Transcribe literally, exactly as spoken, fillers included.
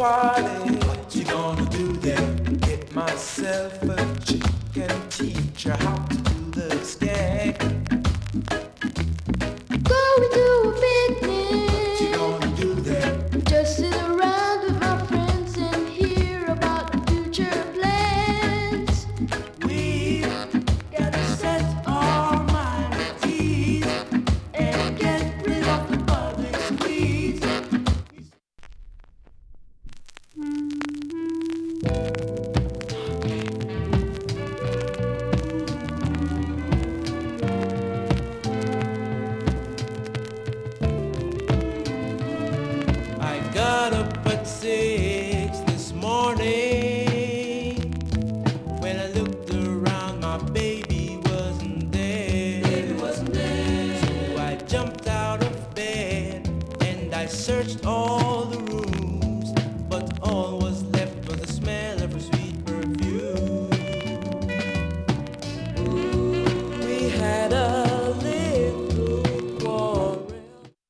party. What you gonna do there? Get myself a chick and teach her how to do the skag. Going to a picnic. What you gonna do there? Just sit around with my friends and hear about the future plans. We gotta set our mind at ease and get rid of the public squeeze. I got up at six this morning. When I looked around, my baby wasn't there. Baby wasn't there. So I jumped out of bed and I searched all the